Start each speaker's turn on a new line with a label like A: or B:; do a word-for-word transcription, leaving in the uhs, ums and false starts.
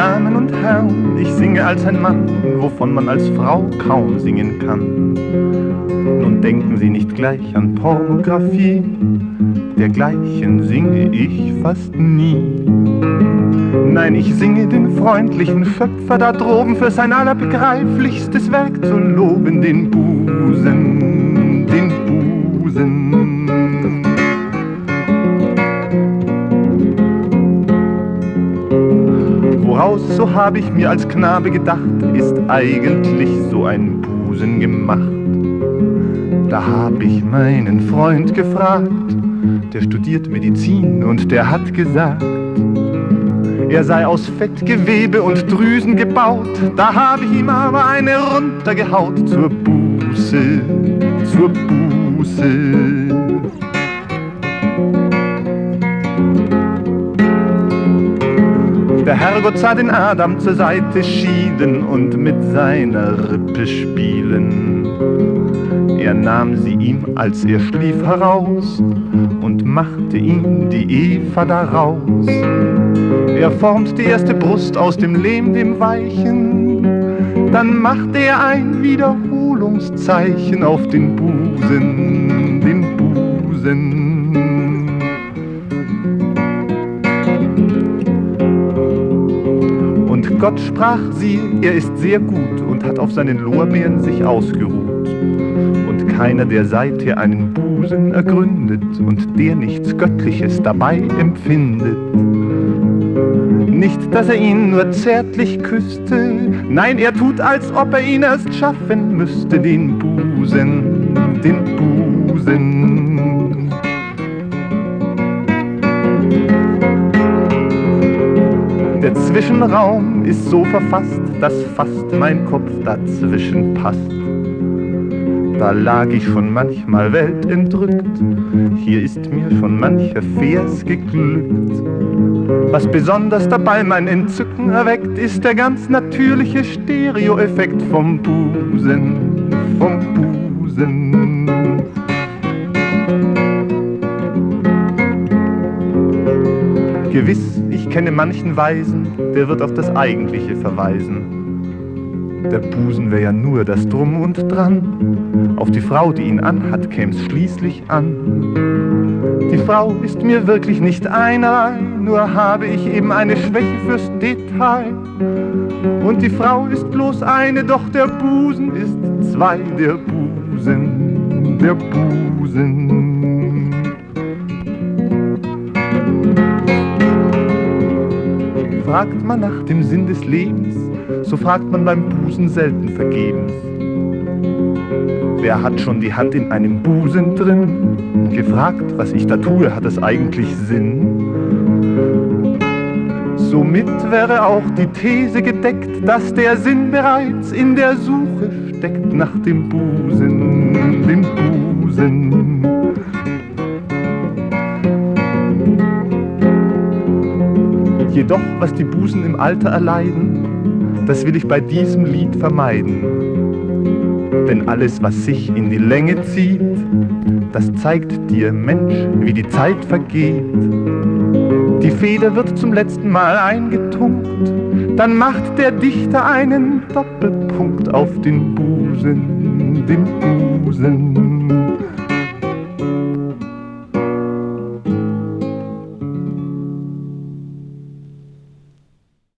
A: Damen und Herren, ich singe als ein Mann, wovon man als Frau kaum singen kann. Nun denken Sie nicht gleich an Pornografie, dergleichen singe ich fast nie. Nein, ich singe den freundlichen Schöpfer da droben für sein allerbegreiflichstes Werk zu loben, den Busen, den Busen. Woraus, so habe ich mir als Knabe gedacht, ist eigentlich so ein Busen gemacht. Da hab ich meinen Freund gefragt, der studiert Medizin und der hat gesagt, er sei aus Fettgewebe und Drüsen gebaut. Da hab ich ihm aber eine runtergehaut zur Buße, zur Buße. Der Herrgott sah den Adam zur Seite schieden und mit seiner Rippe spielen. Er nahm sie ihm, als er schlief, heraus und machte ihm die Eva daraus. Er formt die erste Brust aus dem Lehm, dem Weichen, dann machte er ein Wiederholungszeichen auf den Busen, den Busen. Und Gott sprach, sie, er ist sehr gut und hat auf seinen Lorbeeren sich ausgeruht. Und keiner, der seither einen Busen ergründet und der nichts Göttliches dabei empfindet. Nicht, dass er ihn nur zärtlich küsste, nein, er tut, als ob er ihn erst schaffen müsste, den Busen, den Busen. Der Zwischenraum ist so verfasst, dass fast mein Kopf dazwischen passt. Da lag ich schon manchmal weltentrückt, hier ist mir schon mancher Vers geglückt. Was besonders dabei mein Entzücken erweckt, ist der ganz natürliche Stereoeffekt vom Busen, vom Busen. Gewiss, ich kenne manchen Weisen, der wird auf das Eigentliche verweisen. Der Busen wär ja nur das Drum und Dran, auf die Frau, die ihn anhat, käm's schließlich an. Die Frau ist mir wirklich nicht einerlei, nur habe ich eben eine Schwäche fürs Detail. Und die Frau ist bloß eine, doch der Busen ist zwei, der Busen, der Busen. Fragt man nach dem Sinn des Lebens, so fragt man beim Busen selten vergebens. Wer hat schon die Hand in einem Busen drin? Gefragt, was ich da tue, hat das eigentlich Sinn? Somit wäre auch die These gedeckt, dass der Sinn bereits in der Suche steckt nach dem Busen, dem Busen. Jedoch, was die Busen im Alter erleiden, das will ich bei diesem Lied vermeiden. Denn alles, was sich in die Länge zieht, das zeigt dir, Mensch, wie die Zeit vergeht. Die Feder wird zum letzten Mal eingetunkt, dann macht der Dichter einen Doppelpunkt auf den Busen, den Busen.